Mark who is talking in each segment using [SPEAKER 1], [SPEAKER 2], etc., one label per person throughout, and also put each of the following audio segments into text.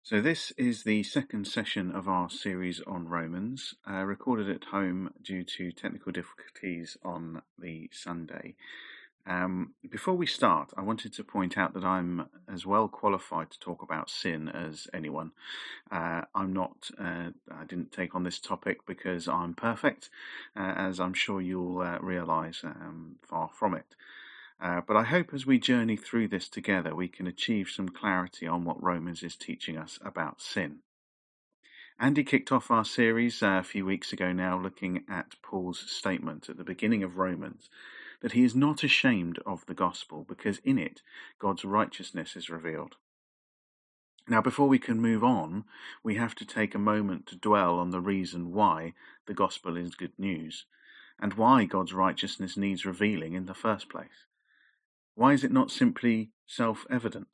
[SPEAKER 1] So this is the second session of our series on Romans, recorded at home due to technical difficulties on the Sunday. Before we start, I wanted to point out that I'm as well qualified to talk about sin as anyone. I'm not, I didn't take on this topic because I'm perfect, as I'm sure you'll realise, far from it. But I hope as we journey through this together, we can achieve some clarity on what Romans is teaching us about sin. Andy kicked off our series a few weeks ago now, looking at Paul's statement at the beginning of Romans that he is not ashamed of the gospel because in it God's righteousness is revealed. Now, before we can move on, we have to take a moment to dwell on the reason why the gospel is good news and why God's righteousness needs revealing in the first place. Why is it not simply self-evident?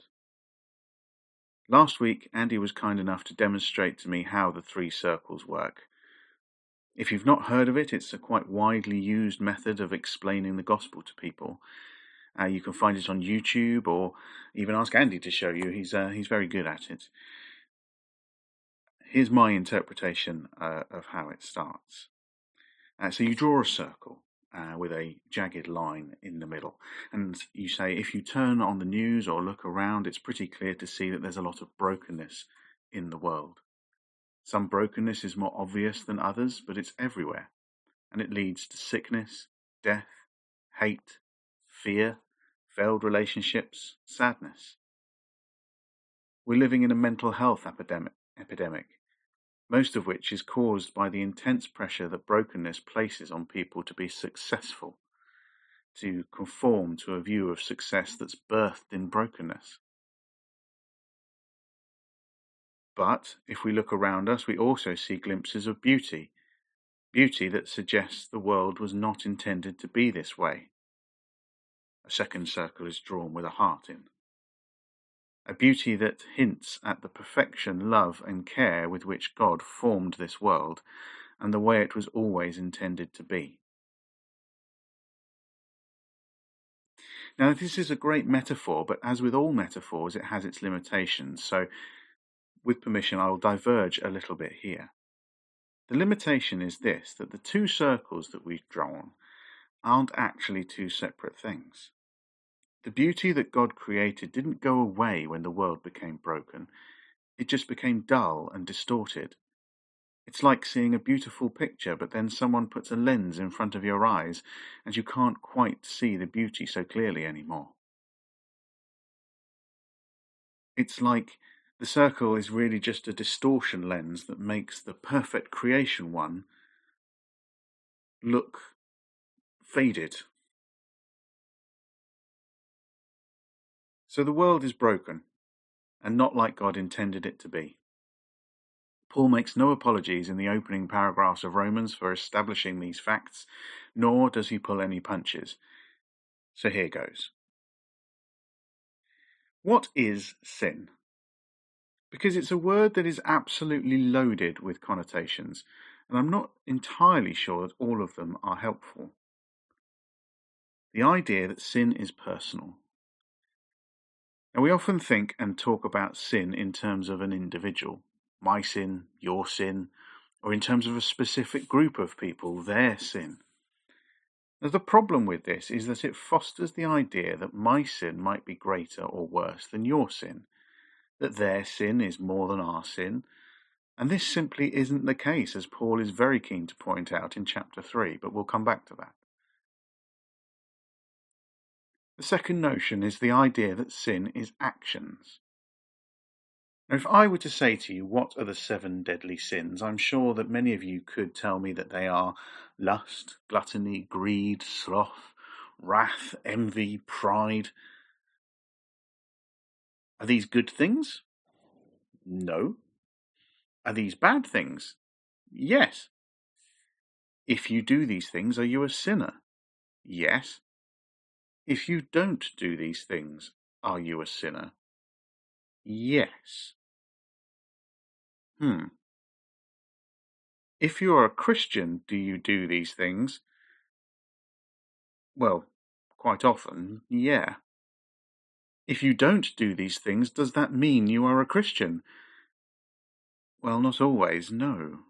[SPEAKER 1] Last week, Andy was kind enough to demonstrate to me how the three circles work. If you've not heard of it, it's a quite widely used method of explaining the gospel to people. You can find it on YouTube or even ask Andy to show you. He's very good at it. Here's my interpretation of how it starts. So you draw a circle with a jagged line in the middle. And you say, if you turn on the news or look around, it's pretty clear to see that there's a lot of brokenness in the world. Some brokenness is more obvious than others, but it's everywhere. And it leads to sickness, death, hate, fear, failed relationships, sadness. We're living in a mental health epidemic, most of which is caused by the intense pressure that brokenness places on people to be successful, to conform to a view of success that's birthed in brokenness. But if we look around us, we also see glimpses of beauty that suggests the world was not intended to be this way. A second circle is drawn with a heart in. A beauty that hints at the perfection, love and care with which God formed this world and the way it was always intended to be. Now, this is a great metaphor, but as with all metaphors, it has its limitations. So, with permission, I will diverge a little bit here. The limitation is this, that the two circles that we've drawn aren't actually two separate things. The beauty that God created didn't go away when the world became broken. It just became dull and distorted. It's like seeing a beautiful picture, but then someone puts a lens in front of your eyes and you can't quite see the beauty so clearly anymore. It's like the circle is really just a distortion lens that makes the perfect creation one look faded. So the world is broken and not like God intended it to be. Paul makes no apologies in the opening paragraphs of Romans for establishing these facts, nor does he pull any punches. So here goes. What is sin? Because it's a word that is absolutely loaded with connotations, and I'm not entirely sure that all of them are helpful. The idea that sin is personal. Now, we often think and talk about sin in terms of an individual, my sin, your sin, or in terms of a specific group of people, their sin. Now, the problem with this is that it fosters the idea that my sin might be greater or worse than your sin, that their sin is more than our sin, and this simply isn't the case, as Paul is very keen to point out in chapter 3, but we'll come back to that. The second notion is the idea that sin is actions. Now, if I were to say to you, what are the 7 deadly sins, I'm sure that many of you could tell me that they are lust, gluttony, greed, sloth, wrath, envy, pride. Are these good things? No. Are these bad things? Yes. If you do these things, are you a sinner? Yes. If you don't do these things, are you a sinner? Yes. If you are a Christian, do you do these things? Well, quite often, yeah. If you don't do these things, does that mean you are a Christian? Well, not always, no.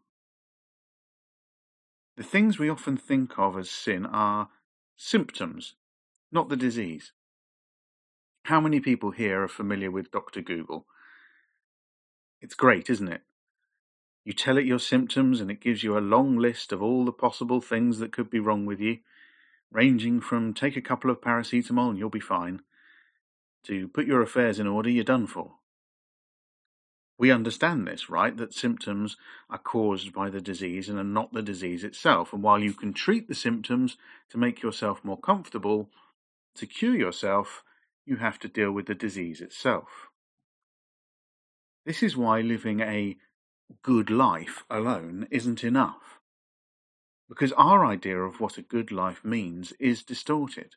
[SPEAKER 1] The things we often think of as sin are symptoms, not the disease. How many people here are familiar with Dr. Google? It's great, isn't it? You tell it your symptoms and it gives you a long list of all the possible things that could be wrong with you, ranging from take a couple of paracetamol and you'll be fine, to put your affairs in order, you're done for. We understand this, right? That symptoms are caused by the disease and are not the disease itself. And while you can treat the symptoms to make yourself more comfortable, to cure yourself, you have to deal with the disease itself. This is why living a good life alone isn't enough. Because our idea of what a good life means is distorted.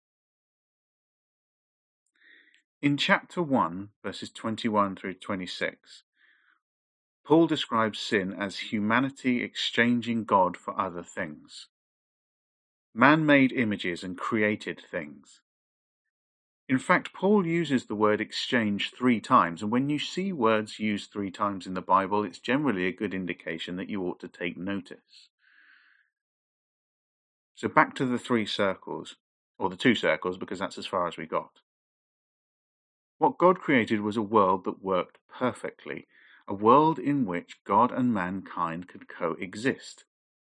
[SPEAKER 1] In chapter 1, verses 21 through 26, Paul describes sin as humanity exchanging God for other things. Man made images and created things. In fact, Paul uses the word exchange 3 times, and when you see words used 3 times in the Bible, it's generally a good indication that you ought to take notice. So back to the 3 circles, or the 2 circles, because that's as far as we got. What God created was a world that worked perfectly, a world in which God and mankind could coexist.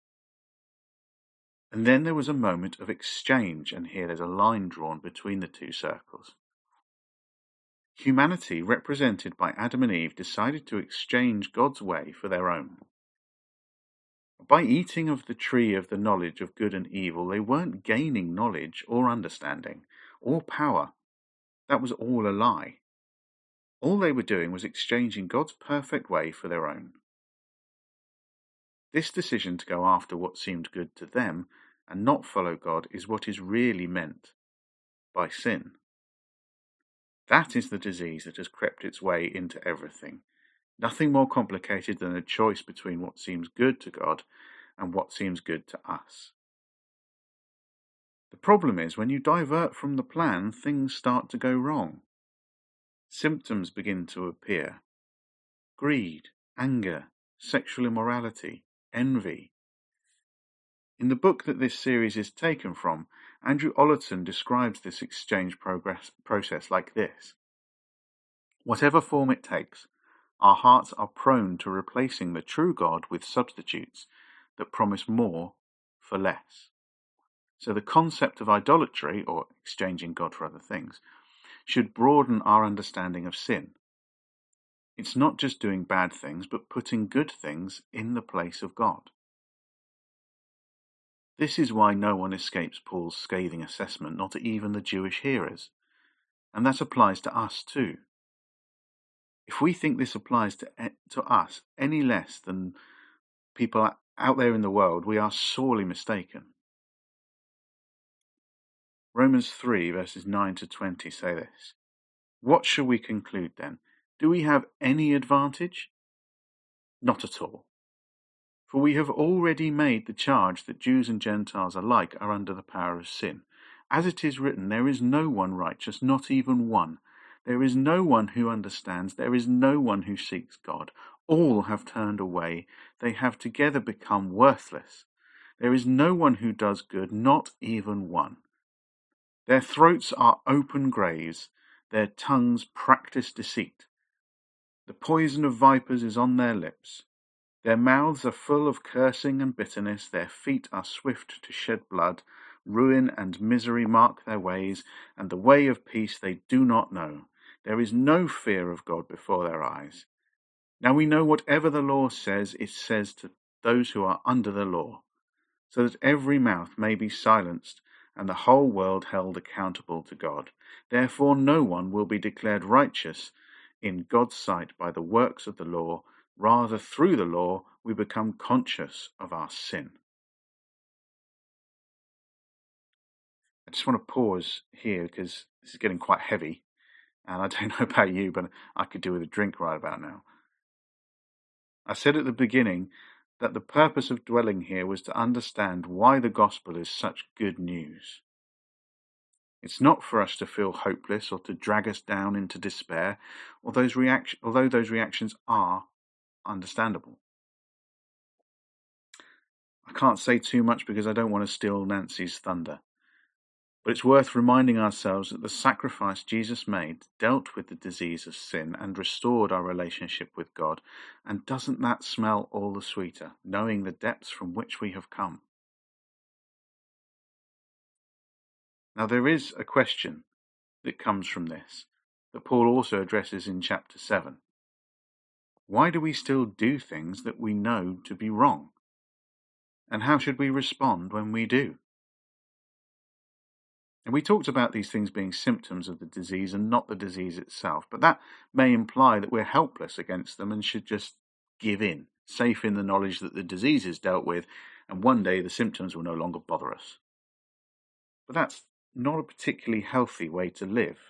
[SPEAKER 1] And then there was a moment of exchange, and here there's a line drawn between the 2 circles. Humanity, represented by Adam and Eve, decided to exchange God's way for their own. By eating of the tree of the knowledge of good and evil, they weren't gaining knowledge or understanding or power. That was all a lie. All they were doing was exchanging God's perfect way for their own. This decision to go after what seemed good to them and not follow God is what is really meant by sin. That is the disease that has crept its way into everything. Nothing more complicated than a choice between what seems good to God and what seems good to us. The problem is when you divert from the plan, things start to go wrong. Symptoms begin to appear. Greed, anger, sexual immorality, envy. In the book that this series is taken from, Andrew Ollerton describes this exchange process like this. Whatever form it takes, our hearts are prone to replacing the true God with substitutes that promise more for less. So the concept of idolatry, or exchanging God for other things, should broaden our understanding of sin. It's not just doing bad things, but putting good things in the place of God. This is why no one escapes Paul's scathing assessment, not even the Jewish hearers. And that applies to us too. If we think this applies to us any less than people out there in the world, we are sorely mistaken. Romans 3 verses 9 to 20 say this. What shall we conclude then? Do we have any advantage? Not at all. For we have already made the charge that Jews and Gentiles alike are under the power of sin. As it is written, there is no one righteous, not even one. There is no one who understands. There is no one who seeks God. All have turned away. They have together become worthless. There is no one who does good, not even one. Their throats are open graves. Their tongues practice deceit. The poison of vipers is on their lips. Their mouths are full of cursing and bitterness. Their feet are swift to shed blood. Ruin and misery mark their ways, and the way of peace they do not know. There is no fear of God before their eyes. Now we know whatever the law says, it says to those who are under the law, so that every mouth may be silenced and the whole world held accountable to God. Therefore no one will be declared righteous in God's sight by the works of the law. Rather, through the law, we become conscious of our sin. I just want to pause here because this is getting quite heavy, and I don't know about you, but I could do with a drink right about now. I said at the beginning that the purpose of dwelling here was to understand why the gospel is such good news. It's not for us to feel hopeless or to drag us down into despair, although those reactions are understandable. I can't say too much because I don't want to steal Nancy's thunder. But it's worth reminding ourselves that the sacrifice Jesus made dealt with the disease of sin and restored our relationship with God. And doesn't that smell all the sweeter, knowing the depths from which we have come? Now, there is a question that comes from this that Paul also addresses in chapter 7. Why do we still do things that we know to be wrong? And how should we respond when we do? And we talked about these things being symptoms of the disease and not the disease itself, but that may imply that we're helpless against them and should just give in, safe in the knowledge that the disease is dealt with, and one day the symptoms will no longer bother us. But that's not a particularly healthy way to live.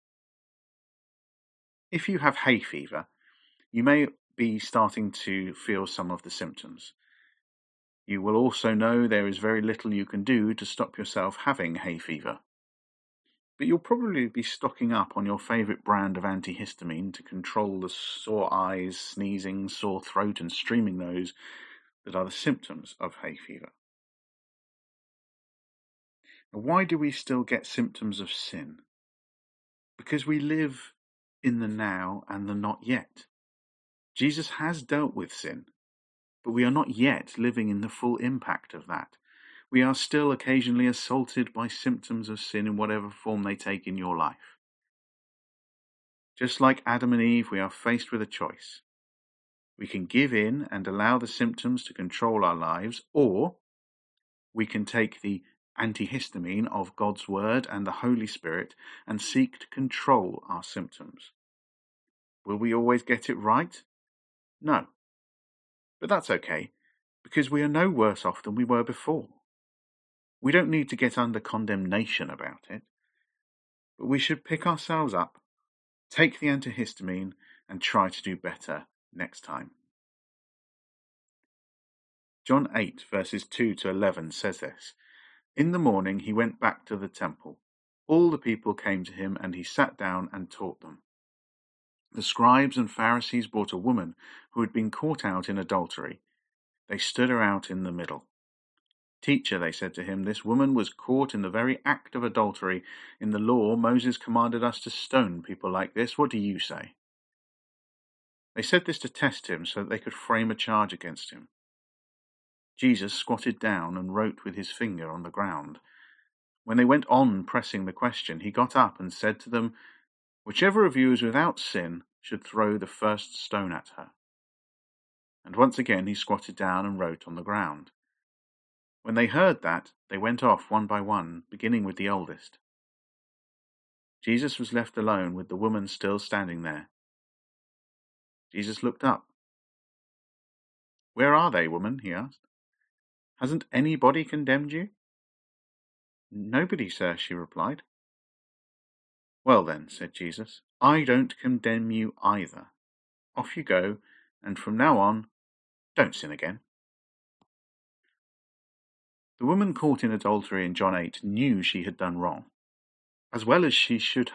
[SPEAKER 1] If you have hay fever, you may be starting to feel some of the symptoms. You will also know there is very little you can do to stop yourself having hay fever. But you'll probably be stocking up on your favourite brand of antihistamine to control the sore eyes, sneezing, sore throat and streaming nose that are the symptoms of hay fever. Now, why do we still get symptoms of sin? Because we live in the now and the not yet. Jesus has dealt with sin, but we are not yet living in the full impact of that. We are still occasionally assaulted by symptoms of sin in whatever form they take in your life. Just like Adam and Eve, we are faced with a choice. We can give in and allow the symptoms to control our lives, or we can take the antihistamine of God's Word and the Holy Spirit and seek to control our symptoms. Will we always get it right? No. But that's okay, because we are no worse off than we were before. We don't need to get under condemnation about it, but we should pick ourselves up, take the antihistamine, and try to do better next time. John 8, verses 2 to 11 says this. In the morning he went back to the temple. All the people came to him, and he sat down and taught them. The scribes and Pharisees brought a woman who had been caught out in adultery. They stood her out in the middle. Teacher, they said to him, this woman was caught in the very act of adultery. In the law, Moses commanded us to stone people like this. What do you say? They said this to test him so that they could frame a charge against him. Jesus squatted down and wrote with his finger on the ground. When they went on pressing the question, he got up and said to them, whichever of you is without sin should throw the first stone at her. And once again he squatted down and wrote on the ground. When they heard that, they went off one by one, beginning with the oldest. Jesus was left alone with the woman still standing there. Jesus looked up. Where are they, woman? He asked. Hasn't anybody condemned you? Nobody, sir, she replied. Well then, said Jesus, I don't condemn you either. Off you go, and from now on, don't sin again. The woman caught in adultery in John 8 knew she had done wrong, as well as she would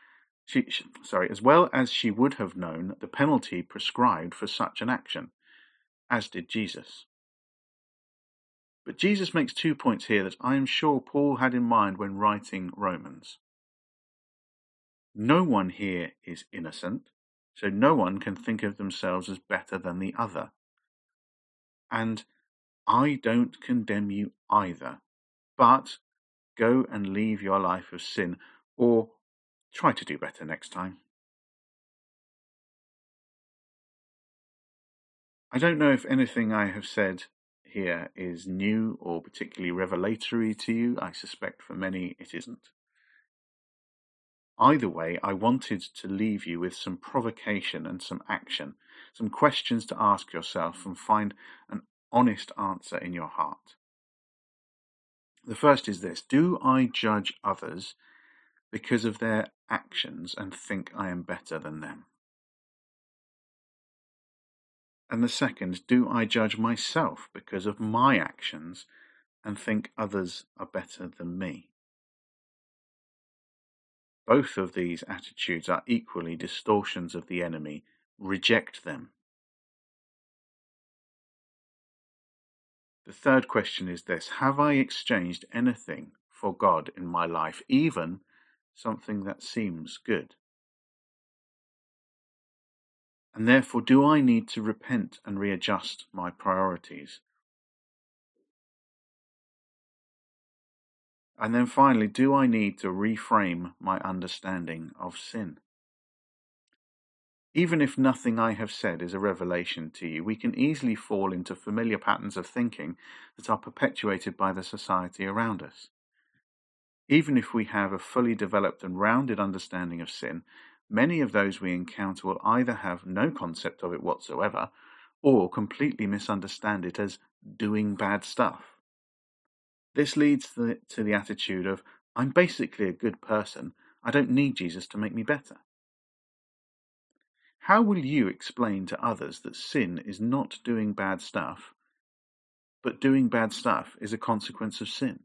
[SPEAKER 1] have known the penalty prescribed for such an action, as did Jesus. But Jesus makes 2 points here that I am sure Paul had in mind when writing Romans. No one here is innocent, so no one can think of themselves as better than the other. And I don't condemn you either, but go and leave your life of sin, or try to do better next time. I don't know if anything I have said here is new or particularly revelatory to you. I suspect for many it isn't. Either way, I wanted to leave you with some provocation and some action, some questions to ask yourself and find an honest answer in your heart. The first is this: do I judge others because of their actions and think I am better than them? And the second, do I judge myself because of my actions and think others are better than me? Both of these attitudes are equally distortions of the enemy. Reject them. The third question is this: have I exchanged anything for God in my life, even something that seems good? And therefore, do I need to repent and readjust my priorities? And then finally, do I need to reframe my understanding of sin? Even if nothing I have said is a revelation to you, we can easily fall into familiar patterns of thinking that are perpetuated by the society around us. Even if we have a fully developed and rounded understanding of sin, many of those we encounter will either have no concept of it whatsoever or completely misunderstand it as doing bad stuff. This leads to the attitude of, I'm basically a good person, I don't need Jesus to make me better. How will you explain to others that sin is not doing bad stuff, but doing bad stuff is a consequence of sin?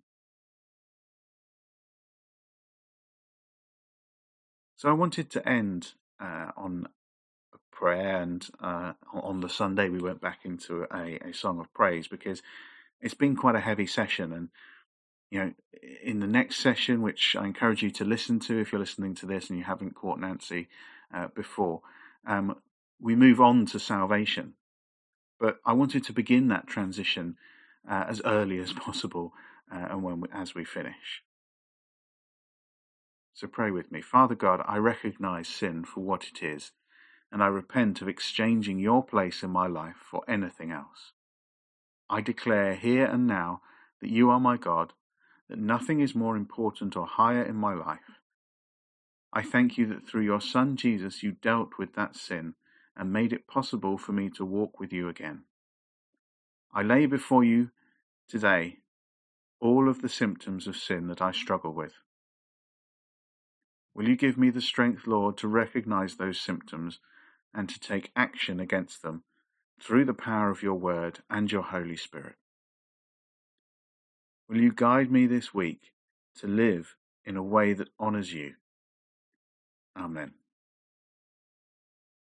[SPEAKER 1] So I wanted to end on a prayer, and on the Sunday we went back into a song of praise, because it's been quite a heavy session. And in the next session, which I encourage you to listen to if you're listening to this and you haven't caught Nancy before, we move on to salvation. But I wanted to begin that transition as early as possible, and as we finish. So pray with me. Father God, I recognize sin for what it is, and I repent of exchanging your place in my life for anything else. I declare here and now that you are my God, that nothing is more important or higher in my life. I thank you that through your Son Jesus you dealt with that sin and made it possible for me to walk with you again. I lay before you today all of the symptoms of sin that I struggle with. Will you give me the strength, Lord, to recognize those symptoms and to take action against them through the power of your word and your Holy Spirit? Will you guide me this week to live in a way that honors you? Amen.